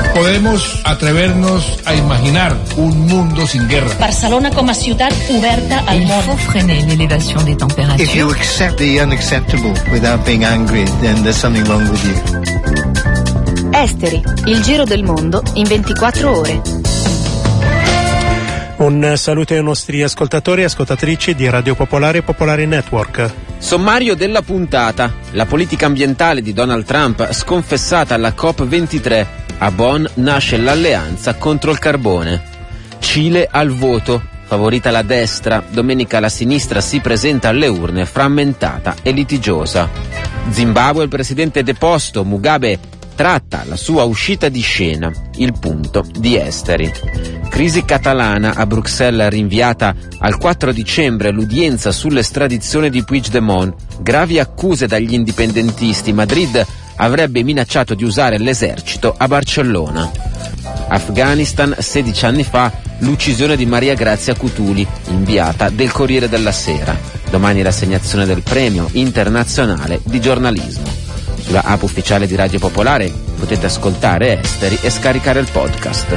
Podemos atrevernos a imaginar un mundo sin guerra. Barcelona com a ciutat oberta al món. Il faut freiner l'élévation des températures. If you accept the unacceptable without being angry, then there's something wrong with you. Esteri, il giro del mondo in 24 ore. Un saluto ai nostri ascoltatori e ascoltatrici di Radio Popolare e Popolare Network. Sommario della puntata. La politica ambientale di Donald Trump sconfessata alla COP23. A Bonn nasce l'alleanza contro il carbone. Cile al voto. Favorita la destra, domenica la sinistra si presenta alle urne frammentata e litigiosa. Zimbabwe, il presidente deposto, Mugabe tratta la sua uscita di scena, il punto di Esteri. Crisi catalana, a Bruxelles rinviata al 4 dicembre l'udienza sull'estradizione di Puigdemont. Gravi accuse dagli indipendentisti, Madrid avrebbe minacciato di usare l'esercito a Barcellona. Afghanistan, 16 anni fa, l'uccisione di Maria Grazia Cutuli, inviata del Corriere della Sera. Domani l'assegnazione del premio internazionale di giornalismo. Sulla app ufficiale di Radio Popolare potete ascoltare Esteri e scaricare il podcast.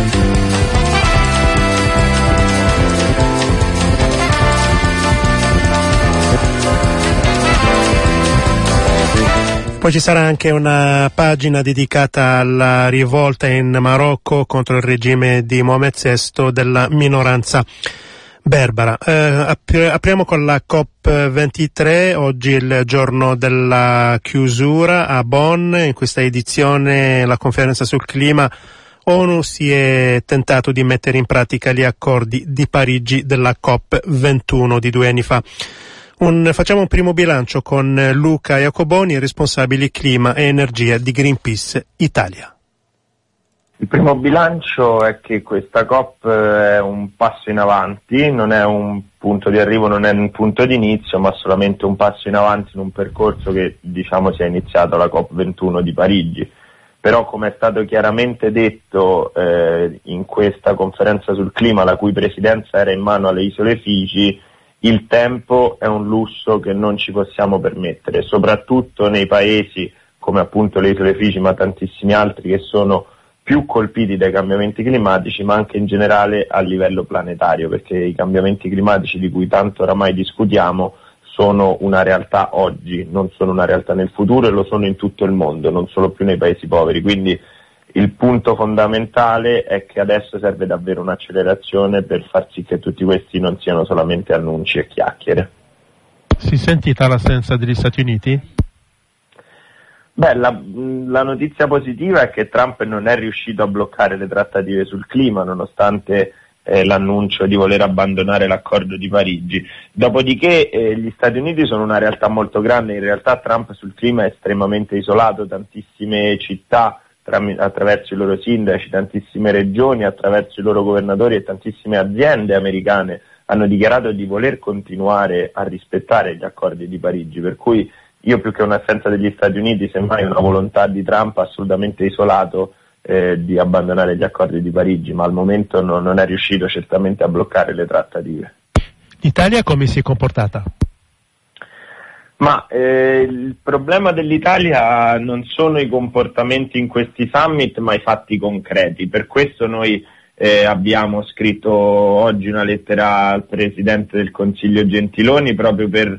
Poi ci sarà anche una pagina dedicata alla rivolta in Marocco contro il regime di Mohamed VI della minoranza berbera. Apriamo con la COP23, oggi è il giorno della chiusura a Bonn. In questa edizione, la conferenza sul clima, ONU si è tentato di mettere in pratica gli accordi di Parigi della COP21 di 2 anni fa. Facciamo un primo bilancio con Luca Iacoboni, responsabile clima e energia di Greenpeace Italia. Il primo bilancio è che questa COP è un passo in avanti, non è un punto di arrivo, non è un punto di inizio, ma solamente un passo in avanti in un percorso che si è iniziato alla COP21 di Parigi. Però, come è stato chiaramente detto in questa conferenza sul clima, la cui presidenza era in mano alle isole Figi, il tempo è un lusso che non ci possiamo permettere, soprattutto nei paesi come appunto le isole Figi, ma tantissimi altri che sono più colpiti dai cambiamenti climatici, ma anche in generale a livello planetario, perché i cambiamenti climatici di cui tanto oramai discutiamo sono una realtà oggi, non sono una realtà nel futuro, e lo sono in tutto il mondo, non solo più nei paesi poveri. Quindi il punto fondamentale è che adesso serve davvero un'accelerazione per far sì che tutti questi non siano solamente annunci e chiacchiere. Si è sentita l'assenza degli Stati Uniti? Beh, la notizia positiva è che Trump non è riuscito a bloccare le trattative sul clima, nonostante l'annuncio di voler abbandonare l'accordo di Parigi. Dopodiché gli Stati Uniti sono una realtà molto grande, in realtà Trump sul clima è estremamente isolato, tantissime città attraverso i loro sindaci, tantissime regioni, attraverso i loro governatori e tantissime aziende americane hanno dichiarato di voler continuare a rispettare gli accordi di Parigi, per cui io più che un'assenza degli Stati Uniti, semmai una volontà di Trump assolutamente isolato di abbandonare gli accordi di Parigi, ma al momento non è riuscito certamente a bloccare le trattative. L'Italia come si è comportata? Ma il problema dell'Italia non sono i comportamenti in questi summit, ma i fatti concreti. Per questo noi abbiamo scritto oggi una lettera al Presidente del Consiglio Gentiloni, proprio per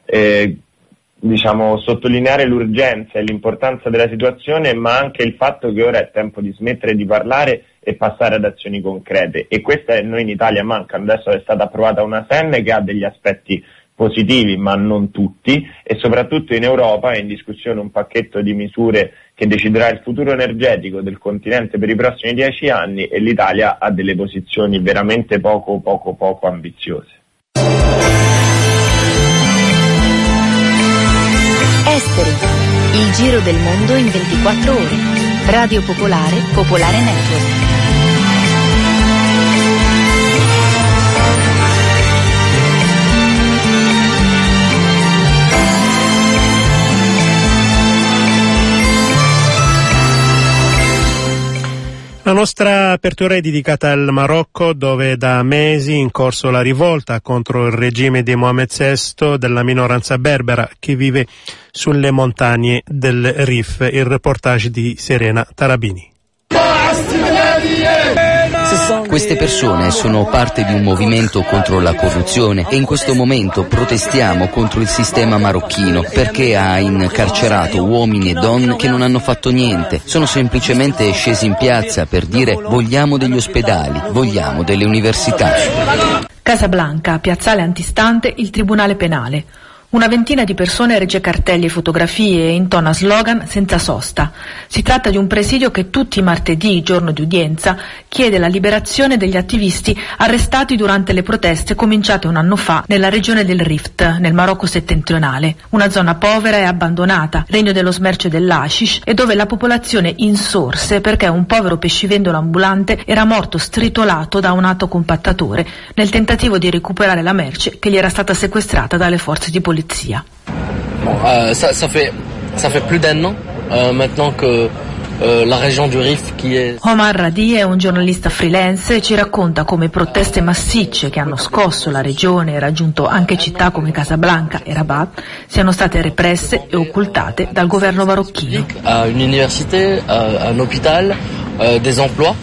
sottolineare l'urgenza e l'importanza della situazione, ma anche il fatto che ora è tempo di smettere di parlare e passare ad azioni concrete. E questa noi in Italia mancano. Adesso è stata approvata una SEN che ha degli aspetti positivi, ma non tutti, e soprattutto in Europa è in discussione un pacchetto di misure che deciderà il futuro energetico del continente per i prossimi 10 anni, e l'Italia ha delle posizioni veramente poco ambiziose. Esteri, il giro del mondo in 24 ore. Radio Popolare, Popolare Network. La nostra apertura è dedicata al Marocco, dove da mesi è in corso la rivolta contro il regime di Mohamed VI della minoranza berbera che vive sulle montagne del Rif. Il reportage di Serena Tarabini. Queste persone sono parte di un movimento contro la corruzione e in questo momento protestiamo contro il sistema marocchino perché ha incarcerato uomini e donne che non hanno fatto niente. Sono semplicemente scesi in piazza per dire vogliamo degli ospedali, vogliamo delle università. Casablanca, piazzale antistante il tribunale penale. Una ventina di persone regge cartelli e fotografie e intona slogan senza sosta. Si tratta di un presidio che tutti i martedì, giorno di udienza, chiede la liberazione degli attivisti arrestati durante le proteste cominciate un anno fa nella regione del Rift, nel Marocco settentrionale, una zona povera e abbandonata, regno dello smercio dell'hashish e dove la popolazione insorse perché un povero pescivendolo ambulante era morto stritolato da un auto compattatore nel tentativo di recuperare la merce che gli era stata sequestrata dalle forze di polizia. Ça fait plus d'un an maintenant que la région du Rif qui est... Omar Radi è un giornalista freelance e ci racconta come proteste massicce che hanno scosso la regione e raggiunto anche città come Casablanca e Rabat siano state represse e occultate dal governo marocchino. Un'università, un hôpital, des emplois.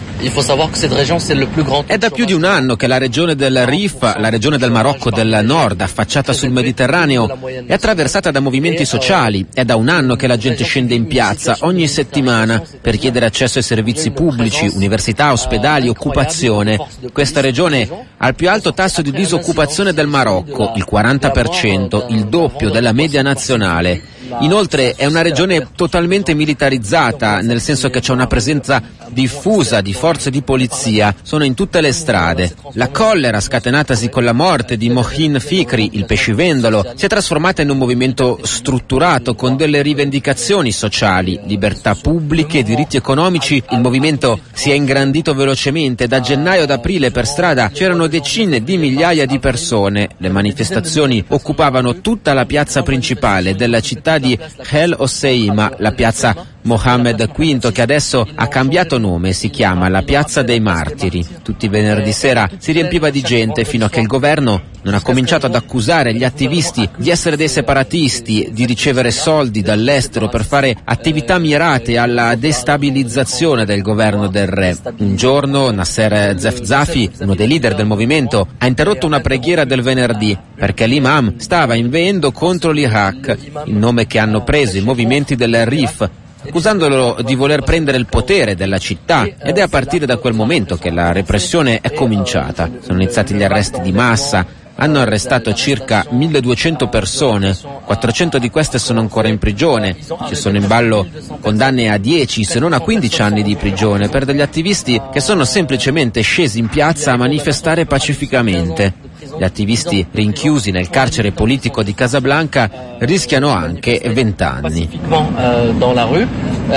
È da più di un anno che la regione del Rif, la regione del Marocco del Nord, affacciata sul Mediterraneo, è attraversata da movimenti sociali. È da un anno che la gente scende in piazza ogni settimana per chiedere accesso ai servizi pubblici, università, ospedali, occupazione. Questa regione ha il più alto tasso di disoccupazione del Marocco, il 40%, il doppio della media nazionale. Inoltre è una regione totalmente militarizzata, nel senso che c'è una presenza diffusa di forze di polizia, sono in tutte le strade. La collera scatenatasi con la morte di Mohin Fikri, il pescivendolo, si è trasformata in un movimento strutturato con delle rivendicazioni sociali, libertà pubbliche, diritti economici. Il movimento si è ingrandito velocemente, da gennaio ad aprile per strada c'erano decine di migliaia di persone. Le manifestazioni occupavano tutta la piazza principale della città di El Hoceima, la piazza Mohammed V, che adesso ha cambiato nome, si chiama la Piazza dei Martiri. Tutti i venerdì sera si riempiva di gente fino a che il governo non ha cominciato ad accusare gli attivisti di essere dei separatisti, di ricevere soldi dall'estero per fare attività mirate alla destabilizzazione del governo del re. Un giorno Nasser Zefzafi, uno dei leader del movimento, ha interrotto una preghiera del venerdì perché l'imam stava inveendo contro l'Iraq, il nome che hanno preso i movimenti del Rif, accusandolo di voler prendere il potere della città, ed è a partire da quel momento che la repressione è cominciata. Sono iniziati gli arresti di massa, hanno arrestato circa 1200 persone, 400 di queste sono ancora in prigione, ci sono in ballo condanne a 10 se non a 15 anni di prigione per degli attivisti che sono semplicemente scesi in piazza a manifestare pacificamente. Gli attivisti rinchiusi nel carcere politico di Casablanca rischiano anche 20 anni. Dans la rue,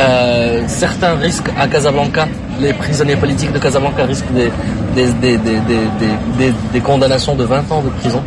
certains risquent à Casablanca, les prisonniers politiques de Casablanca risquent des condamnations de 20 ans de prison.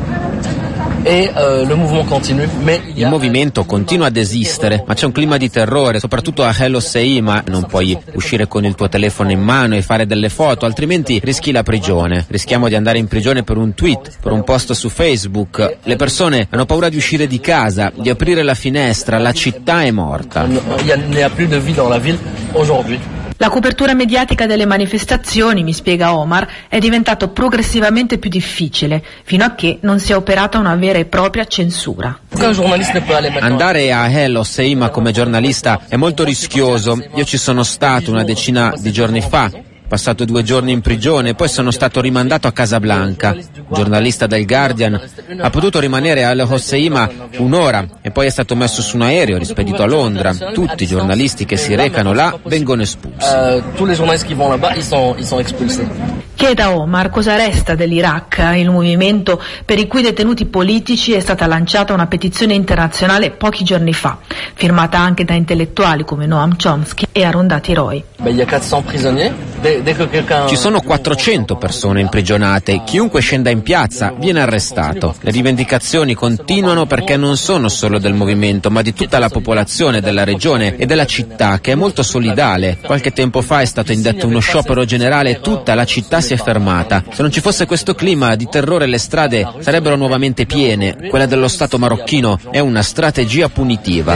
Il movimento continua ad esistere, ma c'è un clima di terrore, soprattutto a El Hoceima. Non puoi uscire con il tuo telefono in mano e fare delle foto, altrimenti rischi la prigione. Rischiamo di andare in prigione per un tweet, per un post su Facebook. Le persone hanno paura di uscire di casa, di aprire la finestra, la città è morta. Il n'y a plus de vie dans la ville aujourd'hui. La copertura mediatica delle manifestazioni, mi spiega Omar, è diventato progressivamente più difficile, fino a che non sia operata una vera e propria censura. Andare a El Hoceima come giornalista è molto rischioso. Io ci sono stato una decina di giorni fa, passato 2 giorni in prigione, poi sono stato rimandato a Casablanca. Un giornalista del Guardian ha potuto rimanere a El Hoceima 1 ora e poi è stato messo su un aereo rispedito a Londra. Tutti i giornalisti che si recano là vengono espulsi. Tous les journalistes qui vont là-bas, ils sont expulsés. Chieda Omar cosa resta dell'Iraq, il movimento per i cui detenuti politici è stata lanciata una petizione internazionale pochi giorni fa, firmata anche da intellettuali come Noam Chomsky e Arundhati Roy. Ci sono 400 persone imprigionate, chiunque scenda in piazza viene arrestato. Le rivendicazioni continuano perché non sono solo del movimento, ma di tutta la popolazione della regione e della città, che è molto solidale. Qualche tempo fa è stato indetto uno sciopero generale e tutta la città si è fermata. Se non ci fosse questo clima di terrore, le strade sarebbero nuovamente piene. Quella dello Stato marocchino è una strategia punitiva.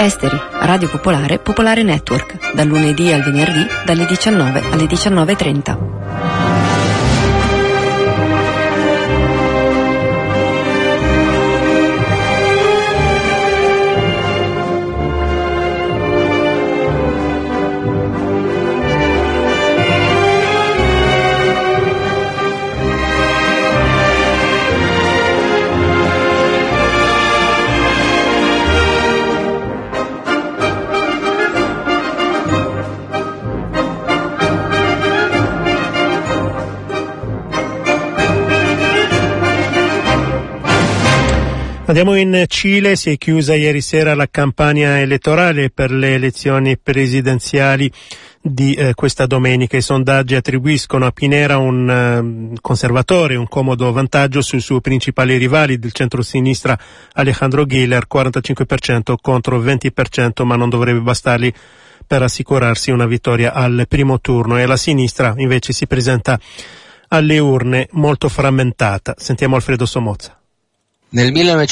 Esteri, Radio Popolare, Popolare Network, dal lunedì al venerdì, dalle 19 alle 19:30. Andiamo in Cile, si è chiusa ieri sera la campagna elettorale per le elezioni presidenziali di questa domenica. I sondaggi attribuiscono a Piñera un conservatore, un comodo vantaggio sui suoi principali rivali del centro-sinistra Alejandro Guiller, 45% contro 20%, ma non dovrebbe bastargli per assicurarsi una vittoria al primo turno, e la sinistra invece si presenta alle urne molto frammentata. Sentiamo Alfredo Somozza. Nel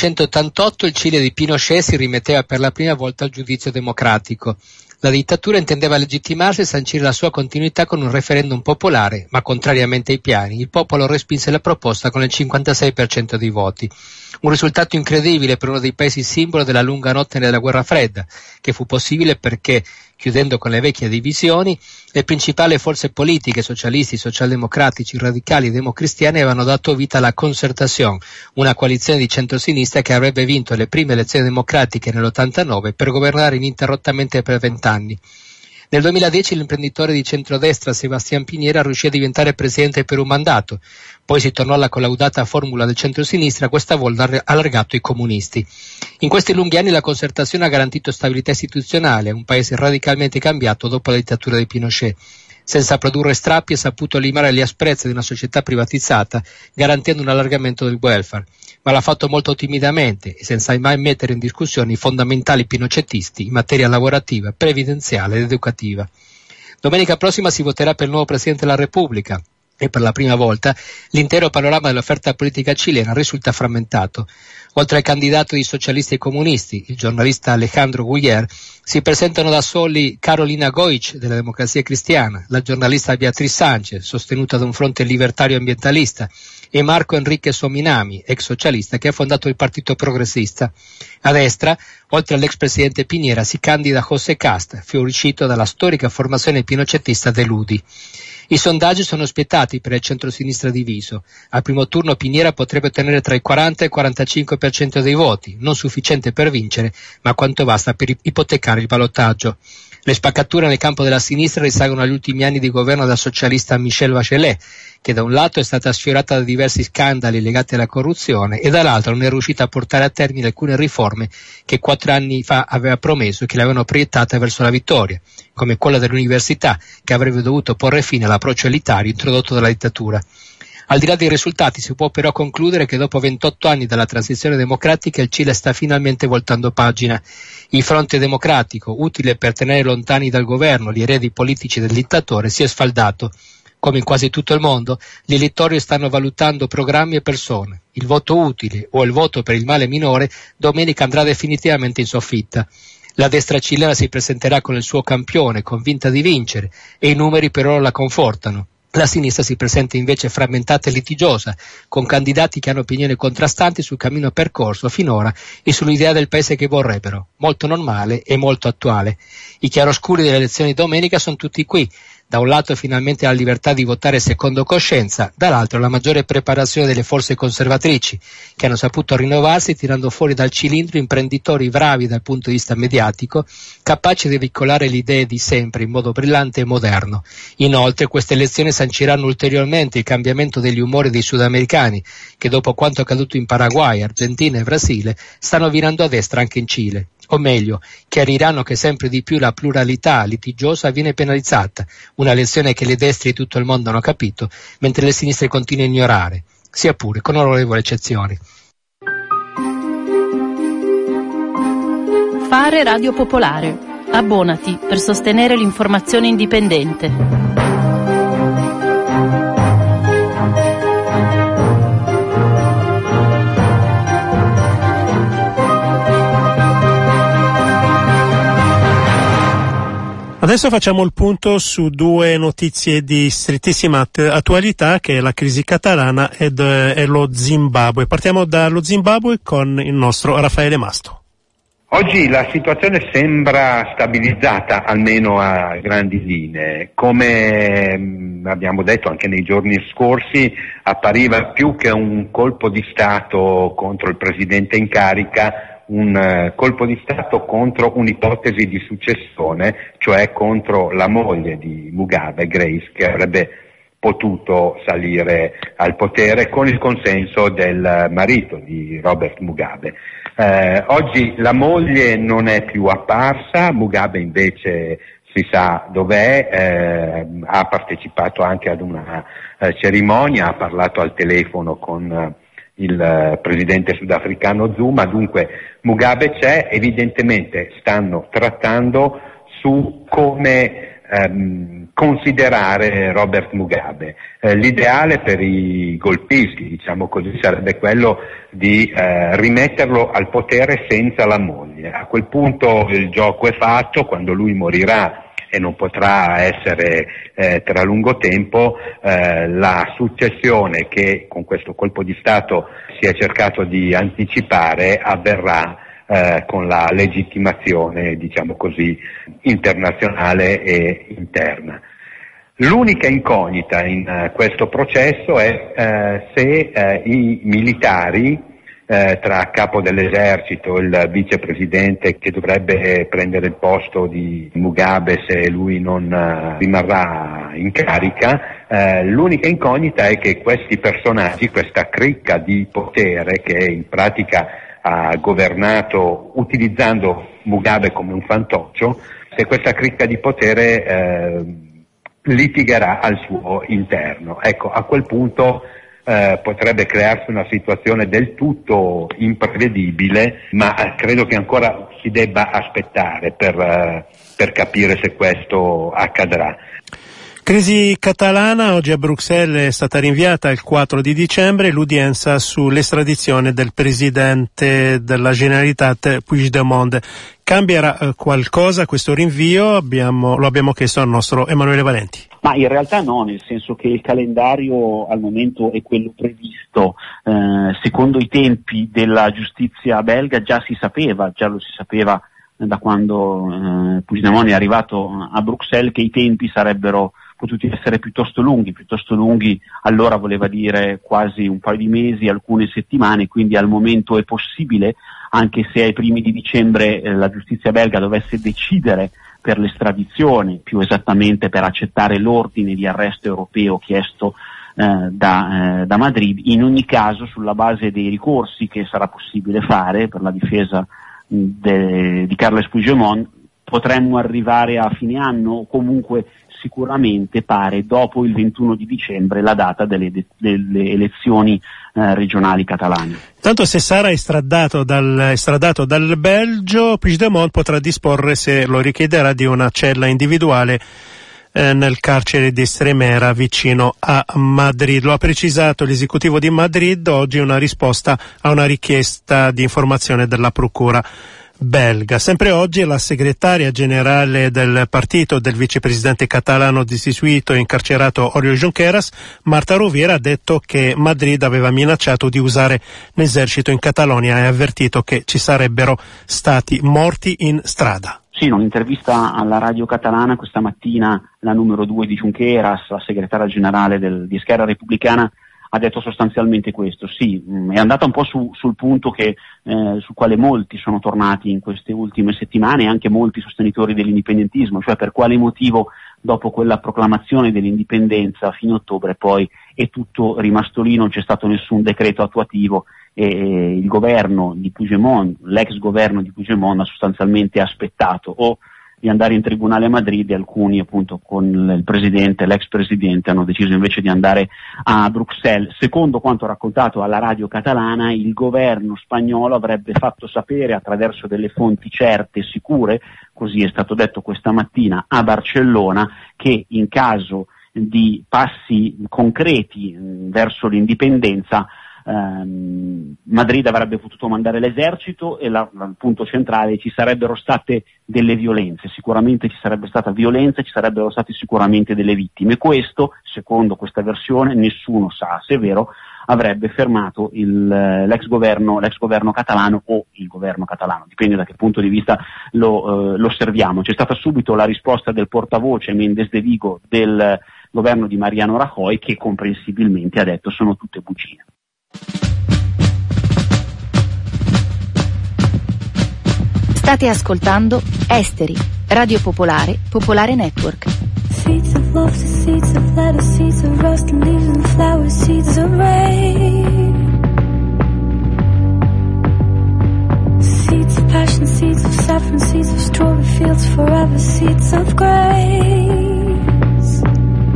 1988 il Cile di Pinochet si rimetteva per la prima volta al giudizio democratico. La dittatura intendeva legittimarsi e sancire la sua continuità con un referendum popolare, ma contrariamente ai piani, il popolo respinse la proposta con il 56% dei voti. Un risultato incredibile per uno dei paesi simbolo della lunga notte della guerra fredda, che fu possibile perché, chiudendo con le vecchie divisioni, le principali forze politiche, socialisti, socialdemocratici, radicali e democristiani avevano dato vita alla Concertación, una coalizione di centrosinistra che avrebbe vinto le prime elezioni democratiche nell'89 per governare ininterrottamente per 20 anni. Nel 2010 l'imprenditore di centrodestra Sebastián Piñera riuscì a diventare presidente per un mandato, poi si tornò alla collaudata formula del centrosinistra, questa volta allargato ai comunisti. In questi lunghi anni la Concertación ha garantito stabilità istituzionale a un paese radicalmente cambiato dopo la dittatura di Pinochet. Senza produrre strappi ha saputo limare le asprezze di una società privatizzata, garantendo un allargamento del welfare. Ma l'ha fatto molto timidamente e senza mai mettere in discussione i fondamentali pinochettisti in materia lavorativa, previdenziale ed educativa. Domenica prossima si voterà per il nuovo Presidente della Repubblica e per la prima volta l'intero panorama dell'offerta politica cilena risulta frammentato. Oltre al candidato di socialisti e comunisti, il giornalista Alejandro Guiller, si presentano da soli Carolina Goich della Democrazia Cristiana, la giornalista Beatriz Sánchez, sostenuta da un fronte libertario ambientalista, e Marco Enrique Sominami, ex socialista, che ha fondato il Partito Progressista. A destra, oltre all'ex presidente Piñera, si candida José Cast, fuoriuscito dalla storica formazione pinochettista dell'UDI. I sondaggi sono spietati per il centro-sinistra diviso. Al primo turno Piñera potrebbe ottenere tra il 40 e il 45% dei voti, non sufficiente per vincere, ma quanto basta per ipotecare il ballottaggio. Le spaccature nel campo della sinistra risalgono agli ultimi anni di governo della socialista Michelle Bachelet, che da un lato è stata sfiorata da diversi scandali legati alla corruzione e dall'altro non è riuscita a portare a termine alcune riforme che 4 anni fa aveva promesso e che l'avevano proiettata verso la vittoria, come quella dell'università, che avrebbe dovuto porre fine all'approccio elitario introdotto dalla dittatura. Al di là dei risultati si può però concludere che dopo 28 anni dalla transizione democratica il Cile sta finalmente voltando pagina. Il fronte democratico, utile per tenere lontani dal governo gli eredi politici del dittatore, si è sfaldato. Come in quasi tutto il mondo, gli elettori stanno valutando programmi e persone. Il voto utile o il voto per il male minore domenica andrà definitivamente in soffitta. La destra cilena si presenterà con il suo campione, convinta di vincere, e i numeri per ora la confortano. La sinistra si presenta invece frammentata e litigiosa, con candidati che hanno opinioni contrastanti sul cammino percorso finora e sull'idea del paese che vorrebbero, molto normale e molto attuale. I chiaroscuri delle elezioni di domenica sono tutti qui. Da un lato finalmente la libertà di votare secondo coscienza, dall'altro la maggiore preparazione delle forze conservatrici, che hanno saputo rinnovarsi tirando fuori dal cilindro imprenditori bravi dal punto di vista mediatico, capaci di veicolare le idee di sempre in modo brillante e moderno. Inoltre queste elezioni sanciranno ulteriormente il cambiamento degli umori dei sudamericani, che dopo quanto accaduto in Paraguay, Argentina e Brasile, stanno virando a destra anche in Cile. O meglio, chiariranno che sempre di più la pluralità litigiosa viene penalizzata, una lezione che le destre di tutto il mondo hanno capito, mentre le sinistre continuano a ignorare, sia pure con onorevoli eccezioni. Fare Radio Popolare. Abbonati per sostenere l'informazione indipendente. Adesso facciamo il punto su due notizie di strettissima attualità, che è la crisi catalana e lo Zimbabwe. Partiamo dallo Zimbabwe con il nostro Raffaele Masto. Oggi la situazione sembra stabilizzata, almeno a grandi linee. Come abbiamo detto anche nei giorni scorsi, appariva più che un colpo di Stato contro il presidente in carica, un colpo di Stato contro un'ipotesi di successione, cioè contro la moglie di Mugabe, Grace, che avrebbe potuto salire al potere con il consenso del marito di Robert Mugabe. Oggi la moglie non è più apparsa, Mugabe invece si sa dov'è, ha partecipato anche ad una cerimonia, ha parlato al telefono con il presidente sudafricano Zuma, dunque Mugabe c'è, evidentemente stanno trattando su come considerare Robert Mugabe. L'ideale per i golpisti, diciamo così, sarebbe quello di rimetterlo al potere senza la moglie. A quel punto il gioco è fatto, quando lui morirà e non potrà essere tra lungo tempo, la successione che con questo colpo di Stato si è cercato di anticipare avverrà con la legittimazione, diciamo così, internazionale e interna. L'unica incognita in questo processo è se i militari, tra capo dell'esercito e il vicepresidente che dovrebbe prendere il posto di Mugabe se lui non rimarrà in carica, l'unica incognita è che questi personaggi, questa cricca di potere che in pratica ha governato utilizzando Mugabe come un fantoccio, se questa cricca di potere litigherà al suo interno. Ecco, a quel punto potrebbe crearsi una situazione del tutto imprevedibile, ma credo che ancora si debba aspettare per capire se questo accadrà. Crisi catalana, oggi a Bruxelles è stata rinviata il 4 di dicembre l'udienza sull'estradizione del presidente della Generalitat Puigdemont. Cambierà qualcosa questo rinvio? Lo abbiamo chiesto al nostro Emanuele Valenti. Ma in realtà no, nel senso che il calendario al momento è quello previsto. Secondo i tempi della giustizia belga già lo si sapeva da quando Puigdemont è arrivato a Bruxelles, che i tempi sarebbero potuti essere piuttosto lunghi allora voleva dire quasi un paio di mesi, alcune settimane, quindi al momento è possibile, anche se ai primi di dicembre la giustizia belga dovesse decidere per l'estradizione, più esattamente per accettare l'ordine di arresto europeo chiesto da Madrid. In ogni caso, sulla base dei ricorsi che sarà possibile fare per la difesa di Carles Puigdemont, potremmo arrivare a fine anno, o comunque sicuramente pare dopo il 21 di dicembre la data delle elezioni regionali catalane. Tanto se sarà estradato dal Belgio, Puigdemont potrà disporre, se lo richiederà, di una cella individuale nel carcere di Estremera vicino a Madrid. Lo ha precisato l'esecutivo di Madrid oggi, una risposta a una richiesta di informazione della procura belga. Sempre oggi la segretaria generale del partito del vicepresidente catalano destituito e incarcerato Oriol Junqueras, Marta Rovira, ha detto che Madrid aveva minacciato di usare l'esercito in Catalogna e ha avvertito che ci sarebbero stati morti in strada. Sì, in un'intervista alla radio catalana questa mattina la numero 2 di Junqueras, la segretaria generale di Esquerra Repubblicana, ha detto sostanzialmente questo. Sì, è andata un po' sul punto sul quale molti sono tornati in queste ultime settimane, anche molti sostenitori dell'indipendentismo, cioè per quale motivo dopo quella proclamazione dell'indipendenza a fine ottobre poi è tutto rimasto lì, non c'è stato nessun decreto attuativo e il governo di Puigdemont, l'ex governo di Puigdemont, ha sostanzialmente aspettato o di andare in tribunale a Madrid, e alcuni appunto con il presidente, l'ex presidente, hanno deciso invece di andare a Bruxelles. Secondo quanto raccontato alla radio catalana, il governo spagnolo avrebbe fatto sapere attraverso delle fonti certe e sicure, così è stato detto questa mattina a Barcellona, che in caso di passi concreti verso l'indipendenza Madrid avrebbe potuto mandare l'esercito e il punto centrale, ci sarebbero state delle violenze, sicuramente ci sarebbe stata violenza, ci sarebbero state sicuramente delle vittime. Questo, secondo questa versione, nessuno sa se è vero, avrebbe fermato l'ex governo catalano o il governo catalano, dipende da che punto di vista lo osserviamo. C'è stata subito la risposta del portavoce Méndez de Vigo del governo di Mariano Rajoy, che comprensibilmente ha detto sono tutte bugie. State ascoltando Esteri, Radio Popolare, Popolare Network. Seeds of love to seeds of lettuce, seeds of rust and leaves and flowers, seeds of rain. Seeds of passion, seeds of saffron, seeds of strawberry fields forever, seeds of grace.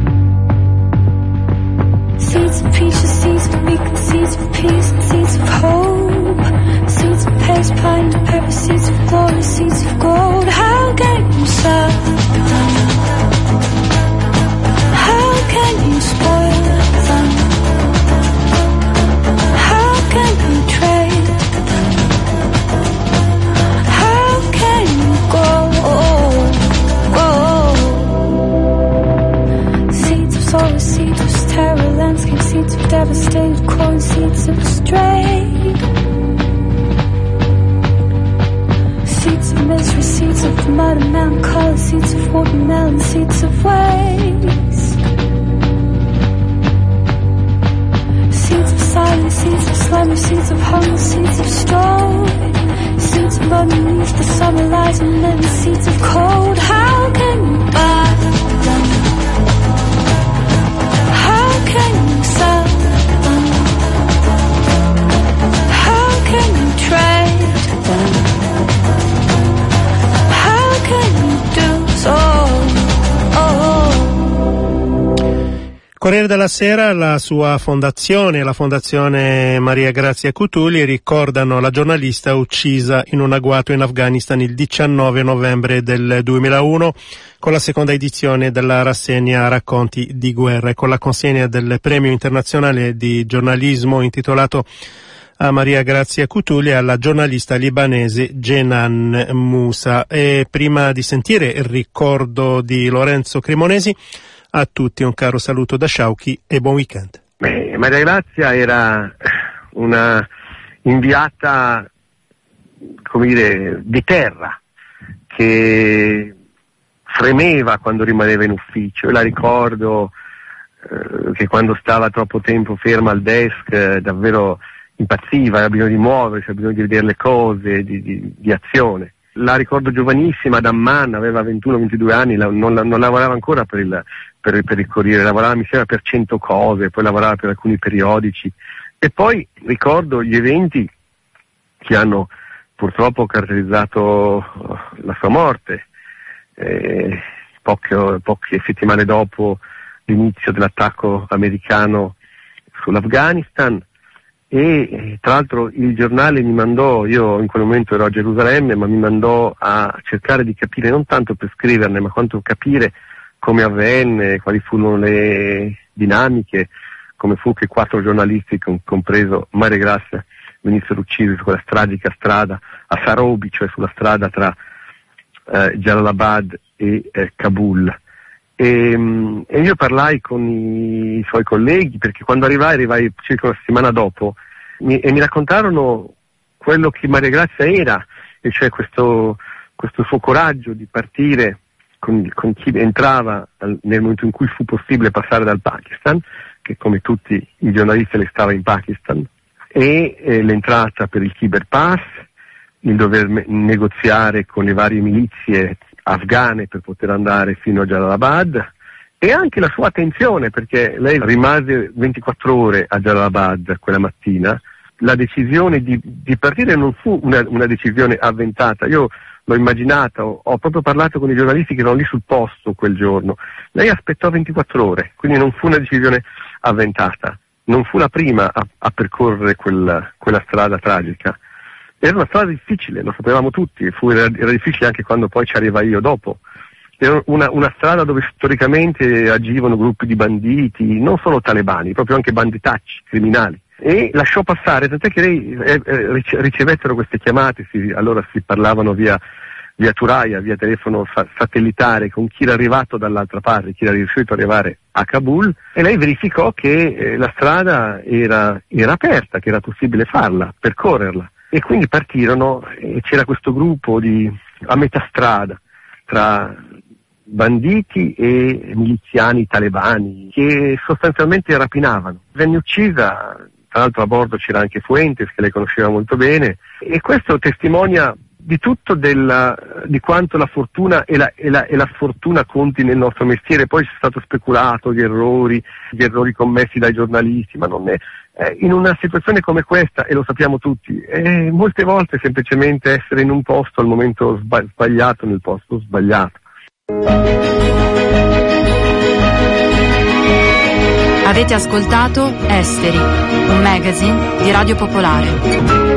Seeds of peaches, seeds of weakness, seeds of peace, and seeds of hope. Seeds of pace, pine, and pepper, seeds of glory, seeds of gold. How can you sow them? How can you spoil them? How can you trade them? How can you go? Seeds of sorrow, seeds of terror, landscape, seeds of devastated corn, seeds of stray. Seeds of misery, seeds of mud and melancholy, seeds of watermelon, seeds of waste. Seeds of silence, seeds of slumber, seeds of hunger, seeds of stone. Seeds of underneath the summer light and living, seeds of cold. How can you buy them? How can you sell them? How can you trade them? How can you do so? Corriere della Sera, la sua fondazione, la Fondazione Maria Grazia Cutuli, ricordano la giornalista uccisa in un agguato in Afghanistan il 19 novembre del 2001, con la seconda edizione della rassegna Racconti di guerra e con la consegna del premio internazionale di giornalismo intitolato a Maria Grazia Cutuli e alla giornalista libanese Jenan Moussa. E prima di sentire il ricordo di Lorenzo Cremonesi, a tutti un caro saluto da Sciauchi e buon weekend. Maria Grazia era una inviata, come dire, di terra, che fremeva quando rimaneva in ufficio. Io la ricordo che quando stava troppo tempo ferma al desk davvero impazziva, aveva bisogno di muoversi, aveva bisogno di vedere le cose, di azione. La ricordo giovanissima ad Amman, aveva 21-22 anni, non lavorava ancora per il Corriere, lavorava mi sembra per 100 cose, poi lavorava per alcuni periodici. E poi ricordo gli eventi che hanno purtroppo caratterizzato la sua morte, poche settimane dopo l'inizio dell'attacco americano sull'Afghanistan. E tra l'altro il giornale mi mandò, io in quel momento ero a Gerusalemme, ma mi mandò a cercare di capire, non tanto per scriverne, ma quanto capire come avvenne, quali furono le dinamiche, come fu che 4 giornalisti, compreso Maria Grazia, venissero uccisi su quella tragica strada a Sarobi, cioè sulla strada tra Jalalabad e Kabul. E io parlai con i suoi colleghi, perché quando arrivai circa una settimana dopo, mi raccontarono quello che Maria Grazia era, e cioè questo suo coraggio di partire con chi entrava nel momento in cui fu possibile passare dal Pakistan, che come tutti i giornalisti lei stava in Pakistan, e l'entrata per il Khyber Pass, il dover negoziare con le varie milizie afghane per poter andare fino a Jalalabad, e anche la sua attenzione, perché lei rimase 24 ore a Jalalabad quella mattina. La decisione di partire non fu una decisione avventata, io l'ho immaginata, ho proprio parlato con i giornalisti che erano lì sul posto quel giorno. Lei aspettò 24 ore, quindi non fu una decisione avventata, non fu la prima a percorrere quella strada tragica. Era una strada difficile, lo sapevamo tutti, era difficile anche quando poi ci arrivai io dopo. Era una strada dove storicamente agivano gruppi di banditi, non solo talebani, proprio anche banditacci, criminali. e lasciò passare, tant'è che lei ricevettero queste chiamate, allora si parlavano via Thuraya, via telefono satellitare con chi era arrivato dall'altra parte, chi era riuscito ad arrivare a Kabul, e lei verificò che la strada era aperta, che era possibile farla, percorrerla, e quindi partirono e c'era questo gruppo a metà strada tra banditi e miliziani talebani che sostanzialmente rapinavano. Venne uccisa, tra l'altro a bordo c'era anche Fuentes, che lei conosceva molto bene, e questo testimonia di tutto di quanto la fortuna e la sfortuna conti nel nostro mestiere. Poi c'è stato speculato gli errori commessi dai giornalisti, ma non è in una situazione come questa, e lo sappiamo tutti, molte volte semplicemente essere in un posto al momento sbagliato, nel posto sbagliato. Avete ascoltato Esteri, un magazine di Radio Popolare.